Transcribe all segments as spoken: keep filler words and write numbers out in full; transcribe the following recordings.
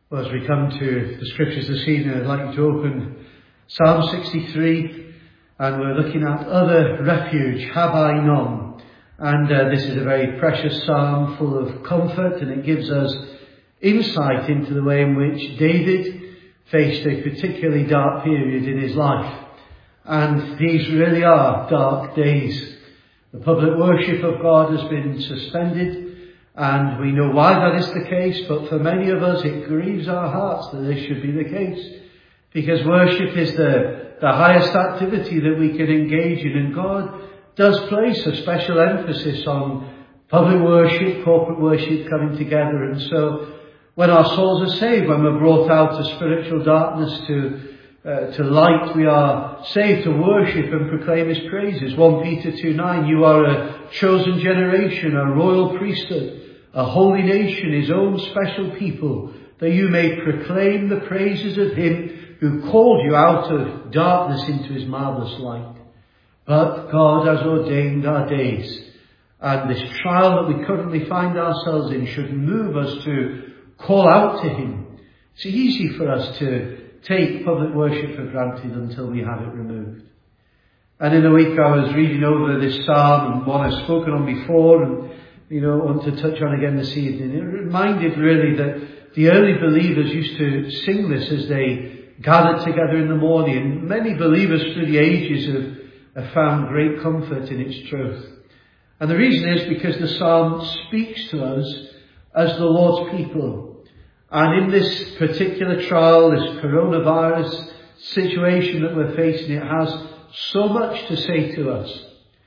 Well, as we come to the scriptures this evening, I'd like you to open Psalm sixty-three, and we're looking at other refuge, have I none. And uh, this is a very precious psalm full of comfort, and it gives us insight into the way in which David faced a particularly dark period in his life. And these really are dark days. The public worship of God has been suspended, and we know why that is the case, but for many of us it grieves our hearts that this should be the case, because worship is the, the highest activity that we can engage in, and God does place a special emphasis on public worship, corporate worship coming together. And so when our souls are saved, when we're brought out of spiritual darkness to uh, to light, we are saved to worship and proclaim his praises. First Peter two nine, you are a chosen generation, a royal priesthood, a holy nation, his own special people, that you may proclaim the praises of him who called you out of darkness into his marvellous light. But God has ordained our days, and this trial that we currently find ourselves in should move us to call out to him. It's easy for us to take public worship for granted until we have it removed. And in the week I was reading over this psalm, and one I've spoken on before, and you know, I want to touch on again this evening. It reminded really that the early believers used to sing this as they gathered together in the morning. And many believers through the ages have, have found great comfort in its truth. And the reason is because the psalm speaks to us as the Lord's people. And in this particular trial, this coronavirus situation that we're facing, it has so much to say to us.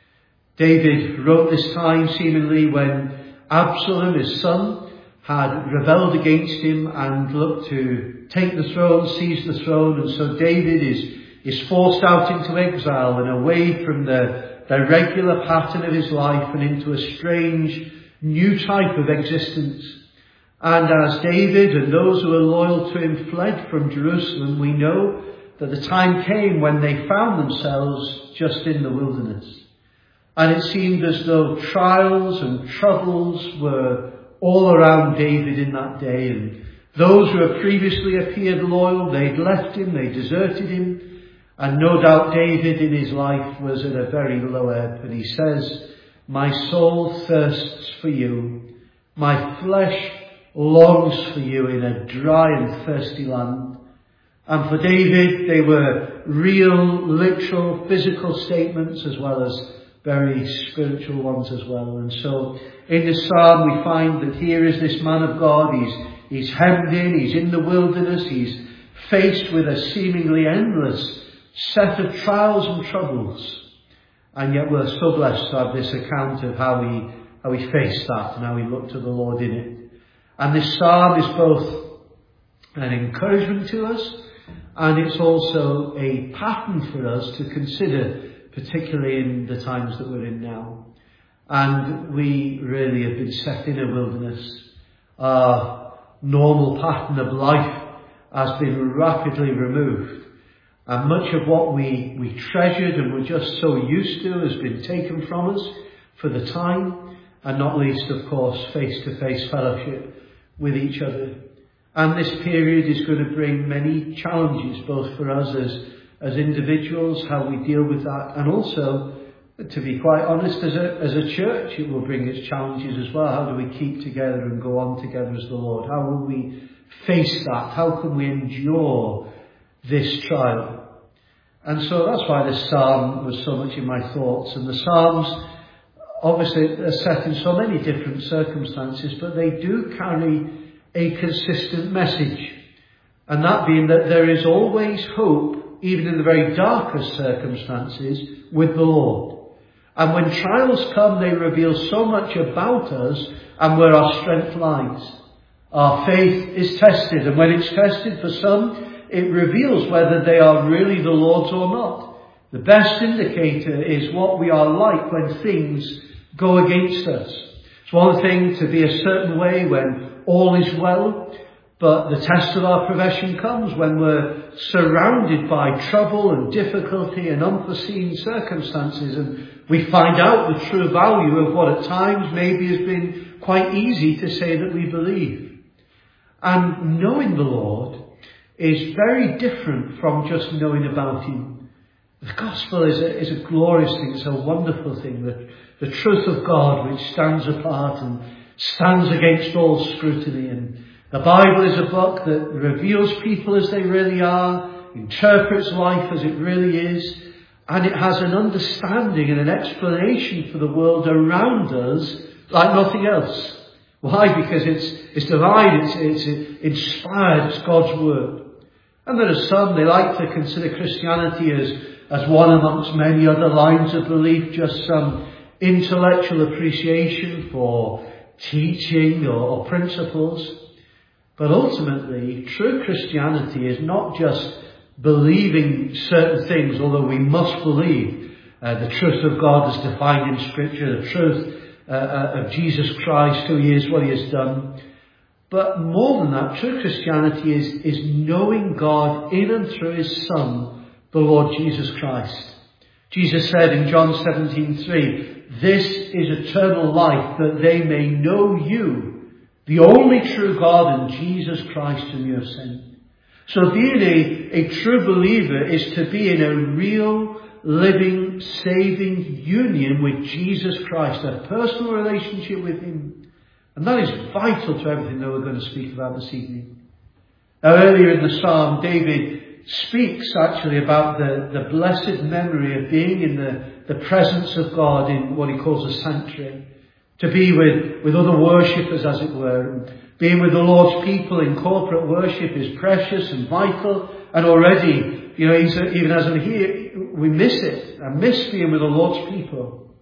David wrote this time seemingly when Absalom, his son, had rebelled against him and looked to take the throne, seize the throne. And so David is, is forced out into exile and away from the, the regular pattern of his life and into a strange new type of existence. And as David and those who were loyal to him fled from Jerusalem, we know that the time came when they found themselves just in the wilderness. And it seemed as though trials and troubles were all around David in that day. And those who had previously appeared loyal, they'd left him, they deserted him. And no doubt David in his life was at a very low ebb. And he says, my soul thirsts for you. My flesh longs for you in a dry and thirsty land. And for David, they were real, literal, physical statements as well as very spiritual ones as well. And so in this psalm we find that here is this man of God. He's, he's hemmed in, he's in the wilderness, he's faced with a seemingly endless set of trials and troubles. And yet we're so blessed to have this account of how he, how he faced that and how he looked to the Lord in it. And this psalm is both an encouragement to us, and it's also a pattern for us to consider, particularly in the times that we're in now. And we really have been set in a wilderness. Our normal pattern of life has been rapidly removed. And much of what we, we treasured and were just so used to has been taken from us for the time. And not least, of course, face-to-face fellowship with each other. And this period is going to bring many challenges, both for us as as individuals, how we deal with that, and also, to be quite honest, as a, as a church, it will bring its challenges as well. How do we keep together and go on together as the Lord? How will we face that? How can we endure this trial? And so that's why this psalm was so much in my thoughts. And the psalms, obviously, are set in so many different circumstances, but they do carry a consistent message. And that being that there is always hope, even in the very darkest circumstances, with the Lord. And when trials come, they reveal so much about us and where our strength lies. Our faith is tested, and when it's tested for some, it reveals whether they are really the Lord's or not. The best indicator is what we are like when things go against us. It's one thing to be a certain way when all is well, but the test of our profession comes when we're surrounded by trouble and difficulty and unforeseen circumstances, and we find out the true value of what at times maybe has been quite easy to say that we believe. And knowing the Lord is very different from just knowing about him. The gospel is a, is a glorious thing. It's a wonderful thing. The, the truth of God which stands apart and stands against all scrutiny. And the Bible is a book that reveals people as they really are, interprets life as it really is, and it has an understanding and an explanation for the world around us like nothing else. Why? Because it's it's divine, it's, it's inspired, it's God's word. And there are some, they like to consider Christianity as, as one amongst many other lines of belief, just some intellectual appreciation for teaching or, or principles. But ultimately, true Christianity is not just believing certain things, although we must believe uh, the truth of God as defined in Scripture, the truth uh, uh, of Jesus Christ, who he is, what he has done. But more than that, true Christianity is, is knowing God in and through his Son, the Lord Jesus Christ. Jesus said in John seventeen three, "This is eternal life, that they may know you, the only true God, and Jesus Christ whom you have sent." So being a, a true believer is to be in a real, living, saving union with Jesus Christ, a personal relationship with him. And that is vital to everything that we're going to speak about this evening. Now, earlier in the psalm, David speaks actually about the, the blessed memory of being in the, the presence of God in what he calls a sanctuary. To be with, with other worshippers, as it were. Being with the Lord's people in corporate worship is precious and vital. And already, you know, even as I'm here, we miss it. I miss being with the Lord's people.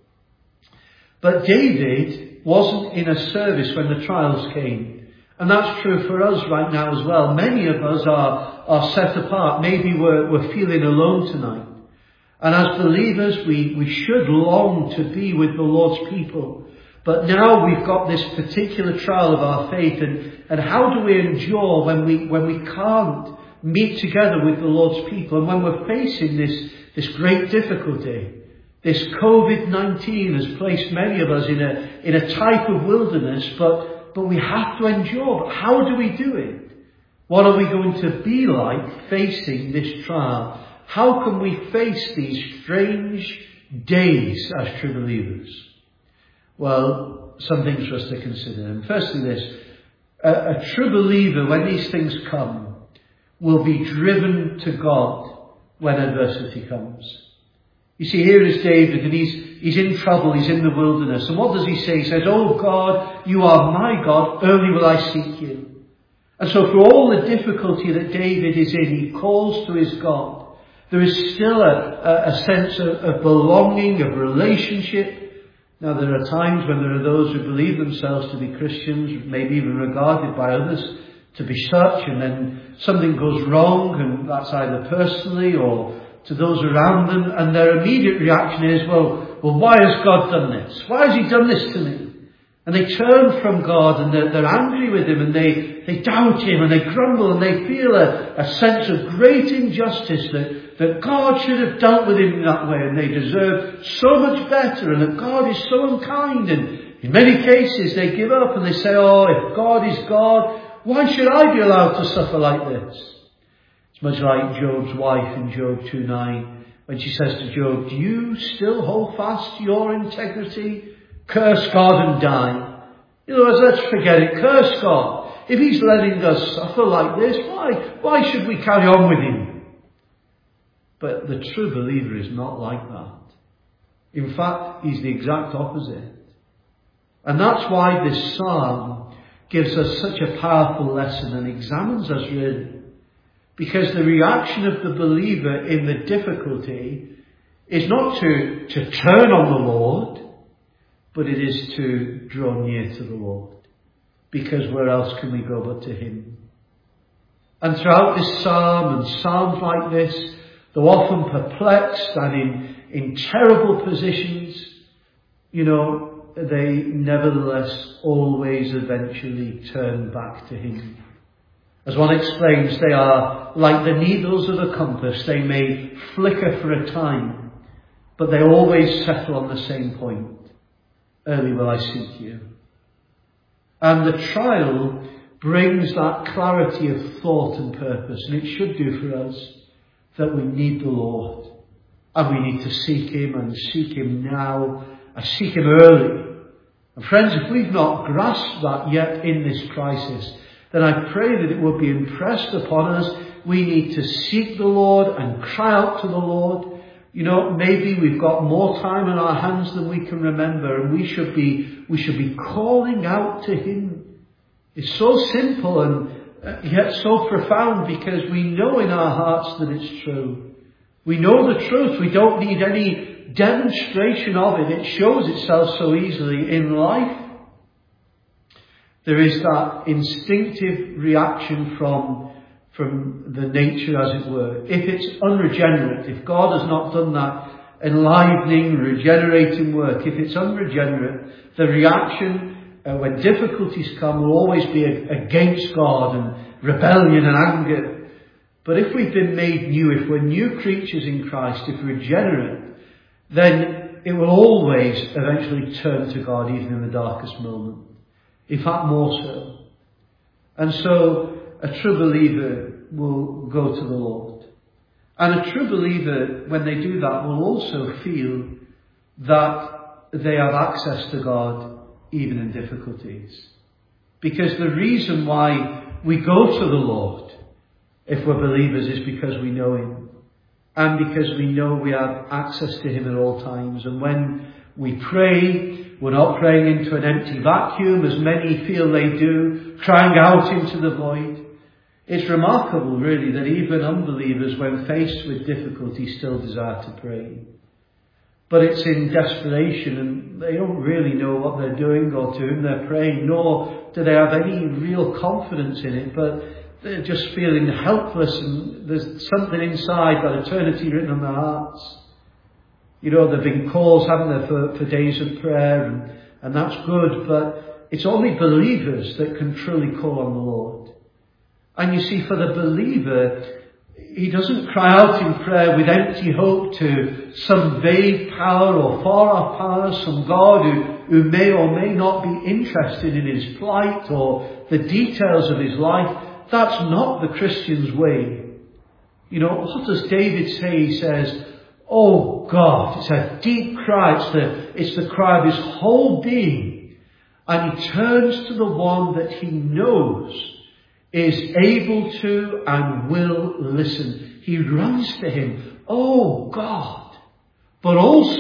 But David wasn't in a service when the trials came. And that's true for us right now as well. Many of us are, are set apart. Maybe we're, we're feeling alone tonight. And as believers, we, we should long to be with the Lord's people. But now we've got this particular trial of our faith, and, and how do we endure when we when we can't meet together with the Lord's people, and when we're facing this, this great difficulty? This covid nineteen has placed many of us in a in a type of wilderness, but, but we have to endure. But how do we do it? What are we going to be like facing this trial? How can we face these strange days as true believers? Well, some things for us to consider. And firstly this, a, a true believer, when these things come, will be driven to God when adversity comes. You see, here is David, and he's, he's in trouble, he's in the wilderness. And what does he say? He says, "Oh God, you are my God, only will I seek you." And so for all the difficulty that David is in, he calls to his God. There is still a, a, a sense of, of belonging, of relationship. Now, there are times when there are those who believe themselves to be Christians, maybe even regarded by others to be such, and then something goes wrong, and that's either personally or to those around them, and their immediate reaction is, well, well, why has God done this? Why has he done this to me? And they turn from God, and they're, they're angry with him, and they, they doubt him, and they grumble, and they feel a, a sense of great injustice that, that God should have dealt with him in that way, and they deserve so much better, and that God is so unkind. And in many cases they give up, and they say, oh, if God is God, why should I be allowed to suffer like this? It's much like Job's wife in Job two nine, when she says to Job, "Do you still hold fast to your integrity? Curse God and die." In other words, let's forget it. Curse God. If he's letting us suffer like this, why, why should we carry on with him? But the true believer is not like that. In fact, he's the exact opposite. And that's why this psalm gives us such a powerful lesson and examines us really. Because the reaction of the believer in the difficulty is not to, to turn on the Lord, but it is to draw near to the Lord. Because where else can we go but to him? And throughout this psalm and psalms like this, though often perplexed and in, in terrible positions, you know, they nevertheless always eventually turn back to him. As one explains, they are like the needles of a compass. They may flicker for a time, but they always settle on the same point. Early will I seek you. And the trial brings that clarity of thought and purpose, and it should do for us, that we need the Lord. And we need to seek him, and seek him now, and seek him early. And friends, if we've not grasped that yet in this crisis, then I pray that it will be impressed upon us. We need to seek the Lord and cry out to the Lord. You know, maybe we've got more time in our hands than we can remember, and we should be, we should be calling out to him. It's so simple and yet so profound, because we know in our hearts that it's true. We know the truth. We don't need any demonstration of it. It shows itself so easily in life. There is that instinctive reaction from, from the nature, as it were. If it's unregenerate, if God has not done that enlivening, regenerating work, if it's unregenerate, the reaction uh, when difficulties come will always be against God and rebellion and anger. But if we've been made new, if we're new creatures in Christ, if we're regenerate, then it will always eventually turn to God, even in the darkest moment. In fact, more so. And so a true believer will go to the Lord. And a true believer, when they do that, will also feel that they have access to God even in difficulties. Because the reason why we go to the Lord, if we're believers, is because we know him. And because we know we have access to him at all times. And when we pray, we're not praying into an empty vacuum, as many feel they do, crying out into the void. It's remarkable, really, that even unbelievers, when faced with difficulty, still desire to pray. But it's in desperation, and they don't really know what they're doing or to whom they're praying, nor do they have any real confidence in it, but they're just feeling helpless, and there's something inside, that eternity written on their hearts. You know, there have been calls, haven't there, for, for days of prayer, and, and that's good, but it's only believers that can truly call on the Lord. And you see, for the believer, he doesn't cry out in prayer with empty hope to some vague power or far-off power, some God who, who may or may not be interested in his plight or the details of his life. That's not the Christian's way. You know, what does David say? He says, "Oh God," it's a deep cry, it's the, it's the cry of his whole being. And he turns to the one that he knows is able to and will listen. He runs to him. "Oh God," but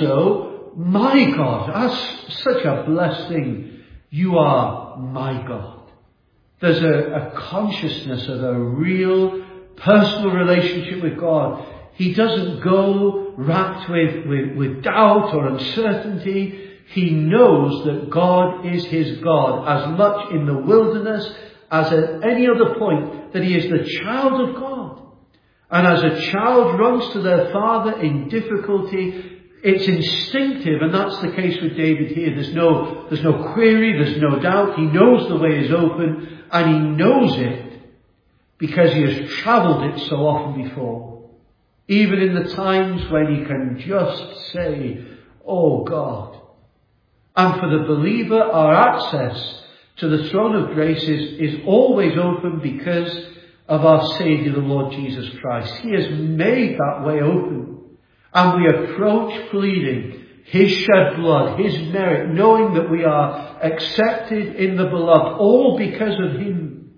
also, "My God." That's such a blessed thing. You are my God. There's a, a consciousness of a real personal relationship with God. He doesn't go racked with, with, with doubt or uncertainty. He knows that God is his God, as much in the wilderness as at any other point, that he is the child of God. And as a child runs to their father in difficulty, it's instinctive, and that's the case with David here. There's no, there's no query, there's no doubt. He knows the way is open, and he knows it because he has travelled it so often before. Even in the times when he can just say, "Oh God." And for the believer, our access to the throne of grace is, is always open because of our Saviour, the Lord Jesus Christ. He has made that way open. And we approach pleading his shed blood, his merit, knowing that we are accepted in the beloved, all because of him.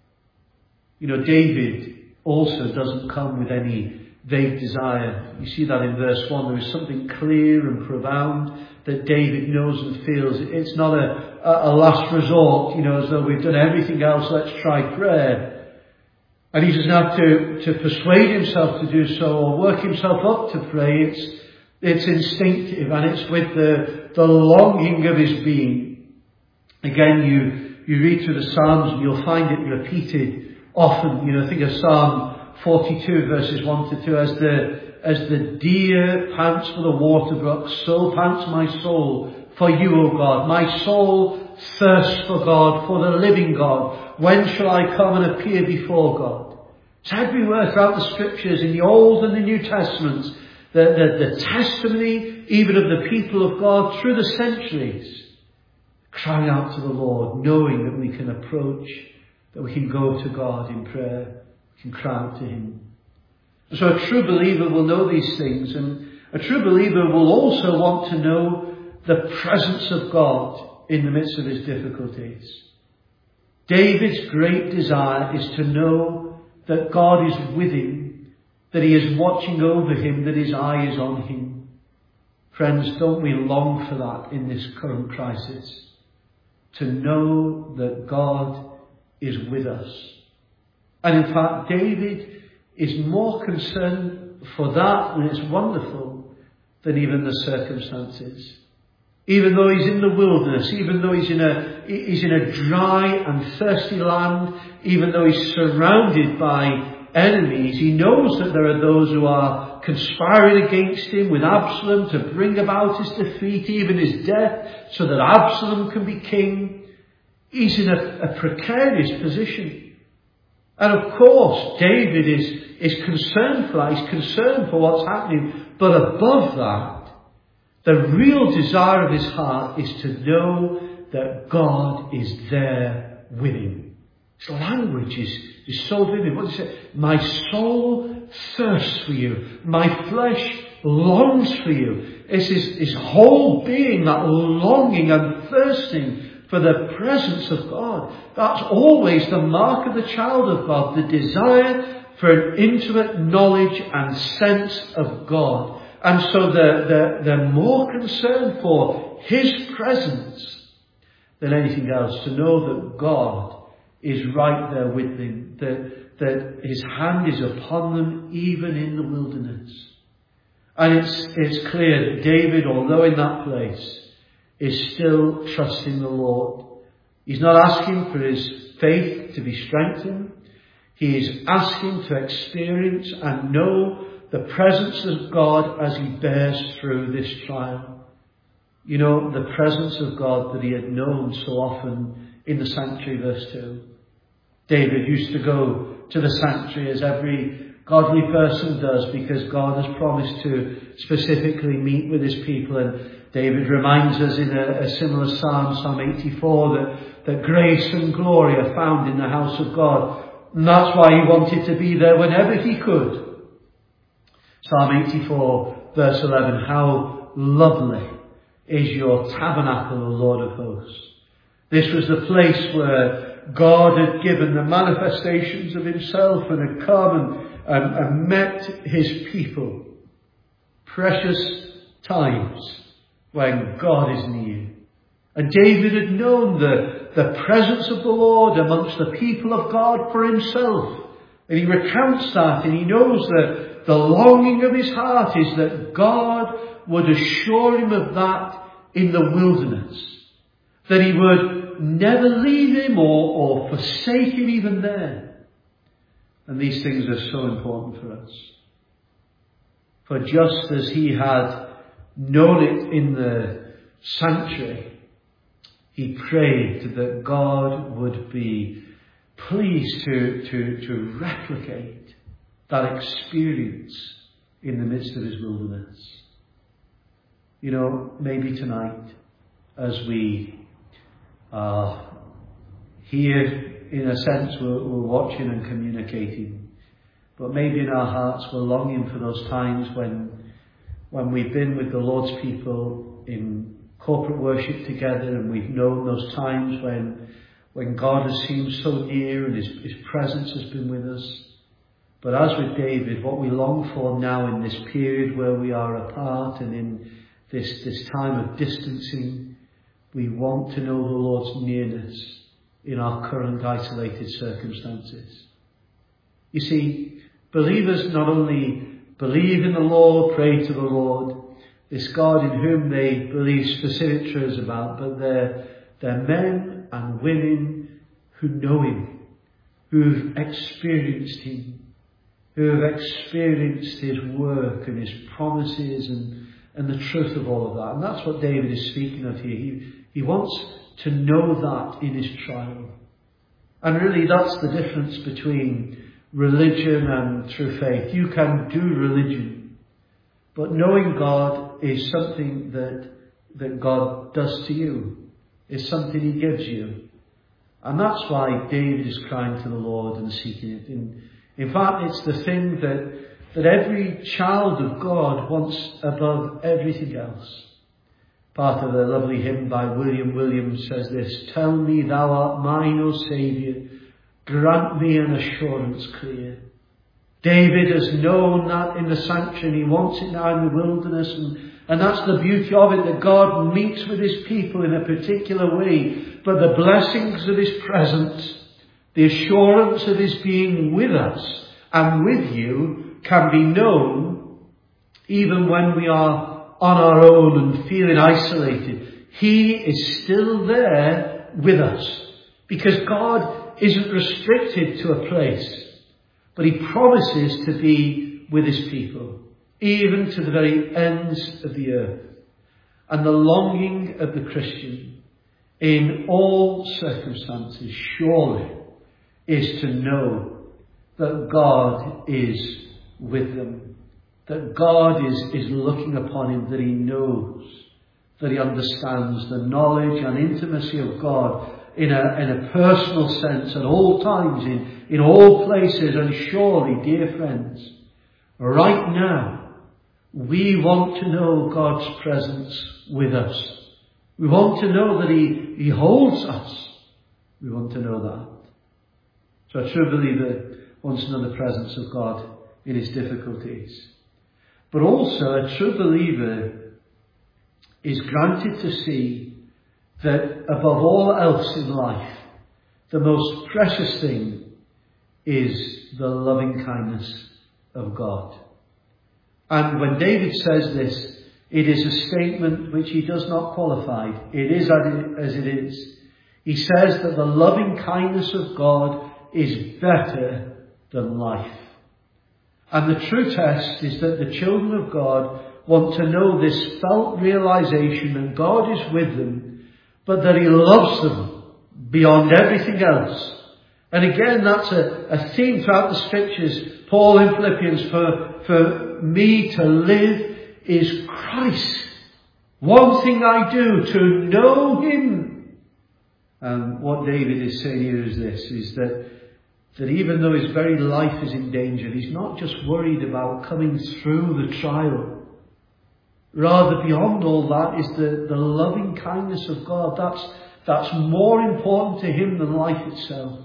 You know, David also doesn't come with any vague desire. You see that in verse one. There is something clear and profound that David knows and feels. It's not a, a, a last resort, you know, as though we've done everything else, let's try prayer. And he doesn't have to, to persuade himself to do so or work himself up to pray. It's, it's instinctive, and it's with the, the longing of his being. Again, you, you read through the Psalms and you'll find it repeated often. You know, think of Psalm forty-two verses one to two. As the, as the deer pants for the water brooks, so pants my soul for you, O God. My soul thirsts for God, for the living God. When shall I come and appear before God? It's everywhere throughout the scriptures, in the Old and the New Testaments, the, the, the testimony even of the people of God through the centuries, crying out to the Lord, knowing that we can approach that we can go to God in prayer, we can cry out to him. So a true believer will know these things, and a true believer will also want to know the presence of God in the midst of his difficulties. David's great desire is to know that God is with him, that he is watching over him, that his eye is on him. Friends, don't we long for that in this current crisis? To know that God is with us. And in fact, David is more concerned for that, and it's wonderful, than even the circumstances. Even though he's in the wilderness, even though he's in a he's in a dry and thirsty land, even though he's surrounded by enemies, he knows that there are those who are conspiring against him with Absalom to bring about his defeat, even his death, so that Absalom can be king. He's in a, a precarious position. And of course, David is, is concerned for that. He's concerned for what's happening. But above that, the real desire of his heart is to know that God is there with him. His language is, is so vivid. What does he say? My soul thirsts for you. My flesh longs for you. It's his, his whole being, that longing and thirsting for the presence of God. That's always the mark of the child of God, the desire for an intimate knowledge and sense of God. And so they're, they're, they're more concerned for his presence than anything else, to know that God is right there with them, that, that his hand is upon them even in the wilderness. And it's, it's clear that David, although in that place, is still trusting the Lord. He's not asking for his faith to be strengthened. He is asking to experience and know the presence of God as he bears through this trial. You know, the presence of God that he had known so often in the sanctuary, verse two. David used to go to the sanctuary as every godly person does, because God has promised to specifically meet with his people. And David reminds us in a, a similar psalm, Psalm eighty-four, that, that grace and glory are found in the house of God. And that's why he wanted to be there whenever he could. Psalm eighty-four, verse eleven, how lovely is your tabernacle, O Lord of hosts. This was the place where God had given the manifestations of himself and had come and, and, and met his people. Precious times when God is near. And David had known the, the presence of the Lord amongst the people of God for himself. And he recounts that, and he knows that the longing of his heart is that God would assure him of that in the wilderness. That he would never leave him or, or forsake him even there. And these things are so important for us. For just as he had known it in the sanctuary, he prayed that God would be pleased to, to, to replicate that experience in the midst of his wilderness. You know, maybe tonight, as we are here, in a sense, we're, we're watching and communicating, but maybe in our hearts we're longing for those times when when we've been with the Lord's people in corporate worship together, and we've known those times when when God has seemed so near and his, his presence has been with us. But as with David, what we long for now in this period where we are apart and in this, this time of distancing, we want to know the Lord's nearness in our current isolated circumstances. You see, believers not only believe in the Lord, pray to the Lord, this God in whom they believe specific truths about, but they're, they're men and women who know him, who've experienced him, who have experienced his work and his promises and, and the truth of all of that. And that's what David is speaking of here. He, he wants to know that in his trial. And really that's the difference between religion and true faith. You can do religion, but knowing God is something that, that God does to you. It's something he gives you. And that's why David is crying to the Lord and seeking it. In, in fact, it's the thing that, that every child of God wants above everything else. Part of the lovely hymn by William Williams says this: "Tell me thou art mine, O Saviour, grant me an assurance clear." David has known that in the sanctuary, he wants it now in the wilderness, and, and that's the beauty of it, that God meets with his people in a particular way. But the blessings of his presence, the assurance of his being with us and with you, can be known even when we are on our own and feeling isolated. He is still there with us, because God isn't restricted to a place, but he promises to be with his people, even to the very ends of the earth. And the longing of the Christian in all circumstances surely is to know that God is with them, that God is, is looking upon him, that he knows, that he understands the knowledge and intimacy of God in a, in a personal sense at all times, in, in all places. And surely, dear friends, right now, we want to know God's presence with us. We want to know that he, he holds us. We want to know that. So a true believer wants to know the presence of God in his difficulties. But also a true believer is granted to see that above all else in life, the most precious thing is the loving kindness of God. And when David says this, it is a statement which he does not qualify. It is as it is. He says that the loving kindness of God is better than life. And the true test is that the children of God want to know this felt realization that God is with them, but that he loves them beyond everything else. And again, that's a, a theme throughout the scriptures. Paul in Philippians, for, for me to live is Christ. One thing I do, to know him. And what David is saying here is this, is that that even though his very life is in danger, he's not just worried about coming through the trial. Rather, beyond all that is the, the loving kindness of God. That's, that's more important to him than life itself.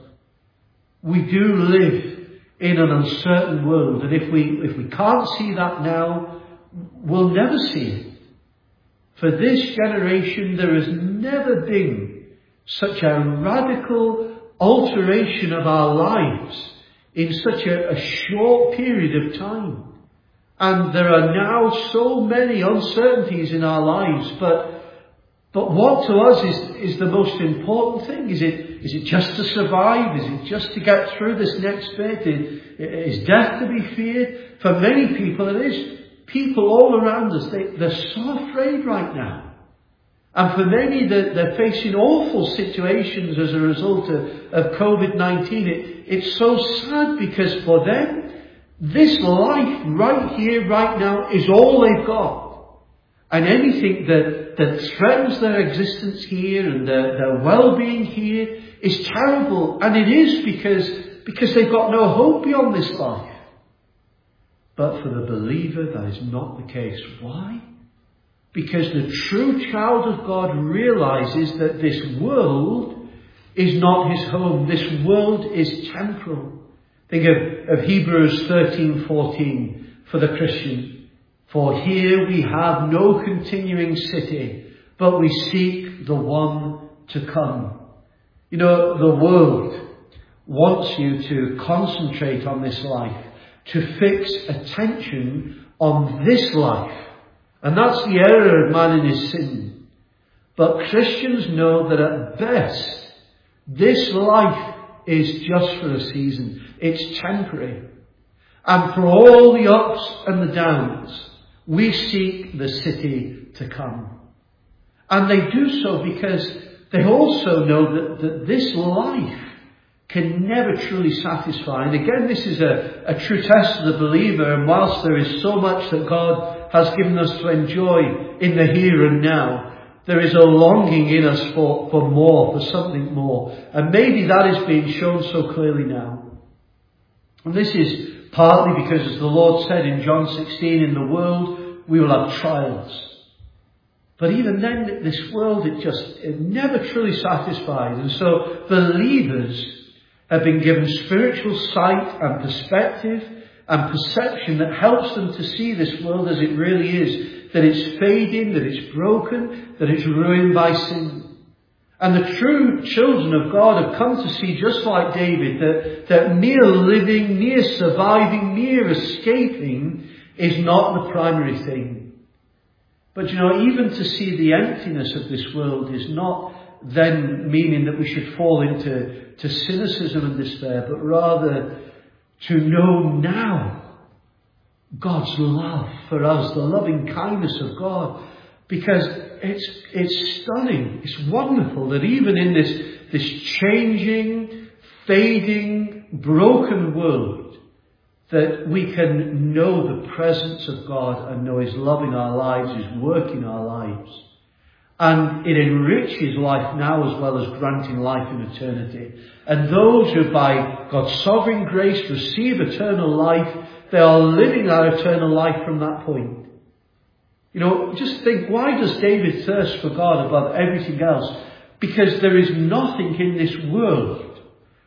We do live in an uncertain world, and if we, if we can't see that now, we'll never see it. For this generation, there has never been such a radical alteration of our lives in such a, a short period of time. And there are now so many uncertainties in our lives, but but what to us is, is the most important thing? Is it is it just to survive? Is it just to get through this next bit? Is, is death to be feared? For many people it is. People all around us, they, they're so afraid right now. And for many, they're, they're facing awful situations as a result of, of COVID nineteen. It, it's so sad, because for them, this life right here, right now, is all they've got. And anything that, that threatens their existence here and their, their well-being here is terrible. And it is because, because they've got no hope beyond this life. But for the believer, that is not the case. Why? Because the true child of God realizes that this world is not his home. This world is temporal. Think of, of Hebrews thirteen fourteen for the Christian. For here we have no continuing city, but we seek the one to come. You know, the world wants you to concentrate on this life, to fix attention on this life. And that's the error of man in his sin. But Christians know that at best, this life is just for a season. It's temporary. And for all the ups and the downs, we seek the city to come. And they do so because they also know that, that this life can never truly satisfy. And again, this is a, a true test of the believer. And whilst there is so much that God has given us to enjoy in the here and now, There is a longing in us for, for more, for something more. And maybe that is being shown so clearly now. And this is partly because, as the Lord said in John sixteen, in the world we will have trials. But even then, this world, it just, it never truly satisfies. And so believers have been given spiritual sight and perspective and perception that helps them to see this world as it really is. That it's fading, that it's broken, that it's ruined by sin. And the true children of God have come to see, just like David, that, that mere living, mere surviving, mere escaping is not the primary thing. But you know, even to see the emptiness of this world is not then meaning that we should fall into to cynicism and despair, but rather to know now God's love for us, the loving kindness of God. Because it's it's stunning, it's wonderful that even in this, this changing, fading, broken world, that we can know the presence of God and know His love in our lives, His work in our lives. And it enriches life now as well as granting life in eternity. And those who by God's sovereign grace receive eternal life, they are living our eternal life from that point. You know, just think, why does David thirst for God above everything else? Because there is nothing in this world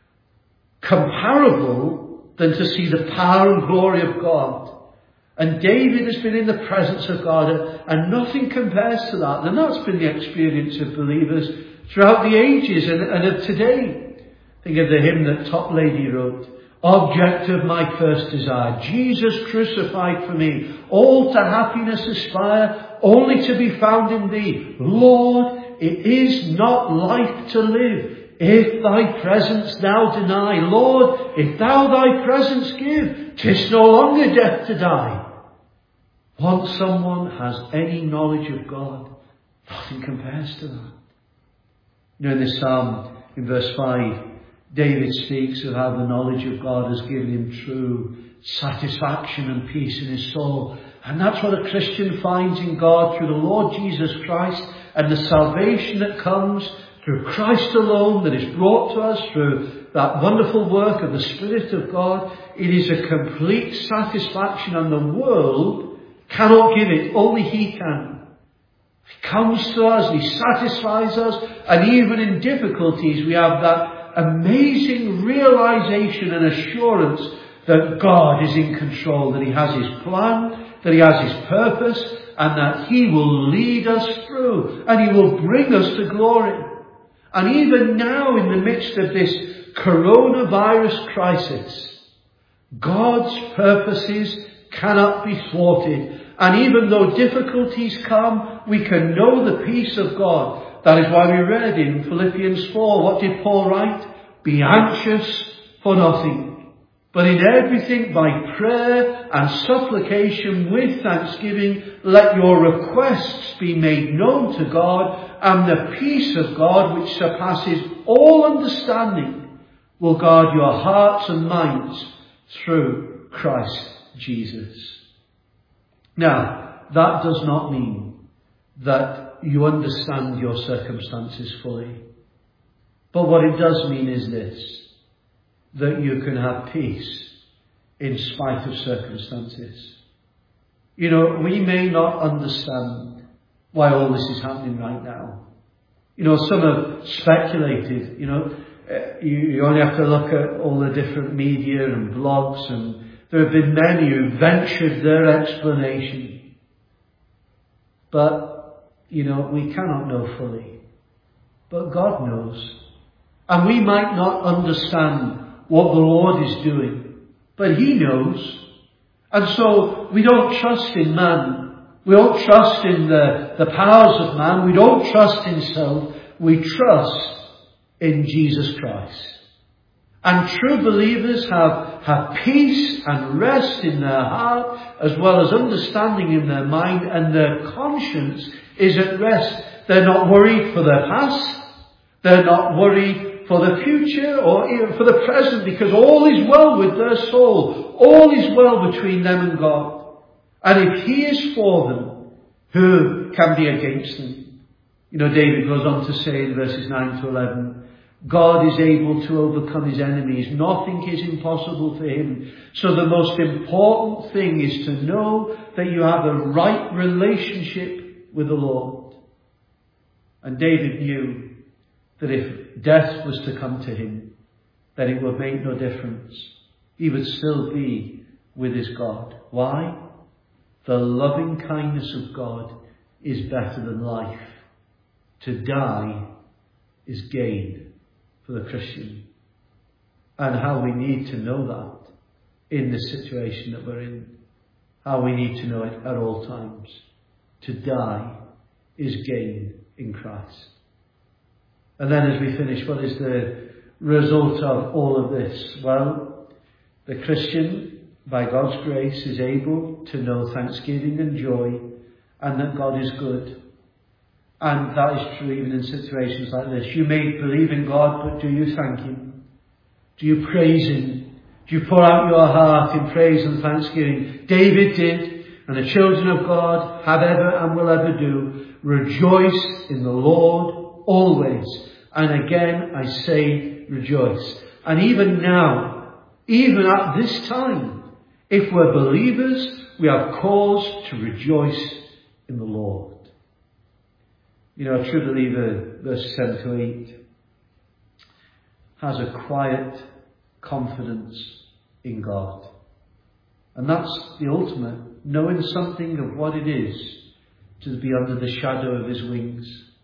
comparable than to see the power and glory of God. And David has been in the presence of God, and nothing compares to that. And that's been the experience of believers throughout the ages and, and of today. Think of the hymn that Top Lady wrote. Object of my first desire, Jesus crucified for me. All to happiness aspire, only to be found in Thee. Lord, it is not life to live if Thy presence Thou deny. Lord, if Thou Thy presence give, 'tis no longer death to die. Once someone has any knowledge of God, nothing compares to that. You know, in this psalm, in verse five, David speaks of how the knowledge of God has given him true satisfaction and peace in his soul. And that's what a Christian finds in God through the Lord Jesus Christ, and the salvation that comes through Christ alone, that is brought to us through that wonderful work of the Spirit of God. It is a complete satisfaction, and the world cannot give it. Only He can. He comes to us, He satisfies us, and even in difficulties we have that amazing realization and assurance that God is in control, that He has His plan, that He has His purpose, and that He will lead us through, and He will bring us to glory. And even now, in the midst of this coronavirus crisis, God's purposes cannot be thwarted. And even though difficulties come, we can know the peace of God. That is why we read in Philippians four, what did Paul write? Be anxious for nothing, but in everything by prayer and supplication with thanksgiving, let your requests be made known to God, and the peace of God, which surpasses all understanding, will guard your hearts and minds through Christ Jesus. Now, that does not mean that you understand your circumstances fully. But what it does mean is this, that you can have peace in spite of circumstances. You know, we may not understand why all this is happening right now. You know, some have speculated, you know, you, you only have to look at all the different media and blogs, and there have been many who ventured their explanation. But, you know, we cannot know fully. But God knows. And we might not understand what the Lord is doing, but He knows. And so we don't trust in man. We don't trust in the, the powers of man. We don't trust in self. We trust in Jesus Christ. And true believers have, have peace and rest in their heart, as well as understanding in their mind, and their conscience is at rest. They're not worried for their past. They're not worried for the future or even for the present, because all is well with their soul. All is well between them and God. And if He is for them, who can be against them? You know, David goes on to say in verses nine to eleven, God is able to overcome his enemies. Nothing is impossible for him. So the most important thing is to know that you have a right relationship with the Lord. And David knew that if death was to come to him, then it would make no difference. He would still be with his God. Why? The loving kindness of God is better than life. To die is gain for the Christian. And how we need to know that in the situation that we're in. How we need to know it at all times. To die is gain in Christ. And then as we finish, what is the result of all of this? Well, the Christian, by God's grace, is able to know thanksgiving and joy, and that God is good. And that is true even in situations like this. You may believe in God, but do you thank him? Do you praise him? Do you pour out your heart in praise and thanksgiving? David did, and the children of God have ever and will ever do. Rejoice in the Lord always. And again I say rejoice. And even now, even at this time, if we're believers, we have cause to rejoice in the Lord. You know, a true believer, verses seven to eight, has a quiet confidence in God. And that's the ultimate, knowing something of what it is to be under the shadow of his wings.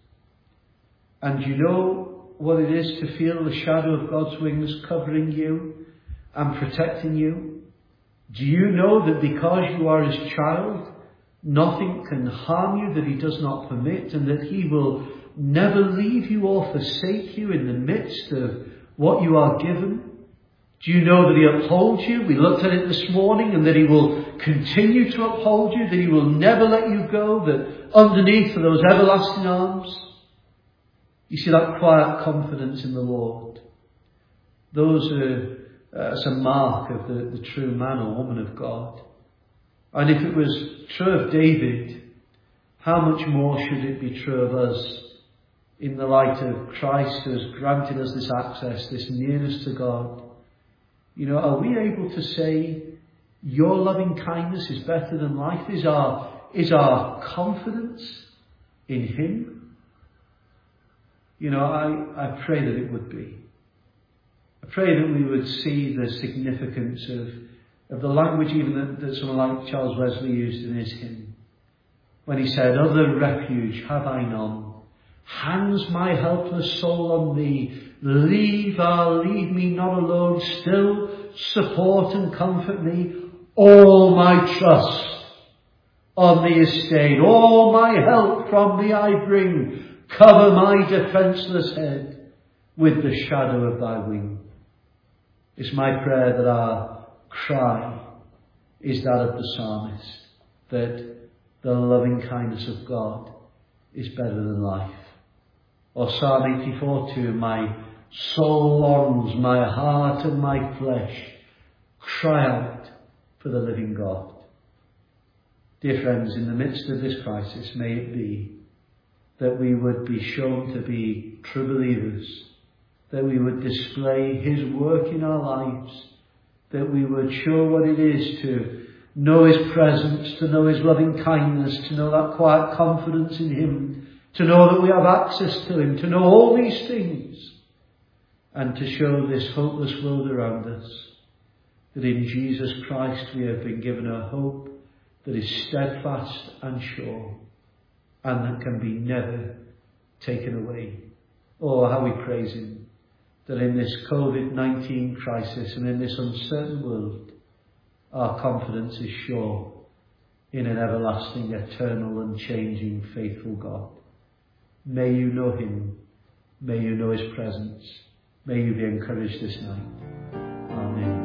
And you know what it is to feel the shadow of God's wings covering you and protecting you? Do you know that because you are his child, nothing can harm you that he does not permit, and that he will never leave you or forsake you in the midst of what you are given? Do you know that he upholds you? We looked at it this morning, and that he will continue to uphold you, that he will never let you go, that underneath are those everlasting arms. You see that quiet confidence in the Lord. Those are uh, as a mark of the, the true man or woman of God. And if it was true of David, how much more should it be true of us in the light of Christ who has granted us this access, this nearness to God? You know, are we able to say, your loving kindness is better than life? Is our, is our confidence in him? You know, I, I pray that it would be. I pray that we would see the significance of of the language even that, that someone like Charles Wesley used in his hymn, when he said, other refuge have I none, hangs my helpless soul on thee, leave, ah, leave me not alone, still support and comfort me, all my trust on thee is stayed, all my help from thee I bring, cover my defenceless head with the shadow of thy wing. It's my prayer that our cry is that of the psalmist, that the loving kindness of God is better than life. Or Psalm eighty-four two, my soul longs, my heart and my flesh cry out for the living God. Dear friends, in the midst of this crisis, may it be that we would be shown to be true believers, that we would display his work in our lives, that we would show what it is to know his presence, to know his loving kindness, to know that quiet confidence in him, to know that we have access to him, to know all these things, and to show this hopeless world around us that in Jesus Christ we have been given a hope that is steadfast and sure, and that can be never taken away. Oh, how we praise him, that in this covid nineteen crisis and in this uncertain world, our confidence is sure in an everlasting, eternal, unchanging, faithful God. May you know him. May you know his presence. May you be encouraged this night. Amen.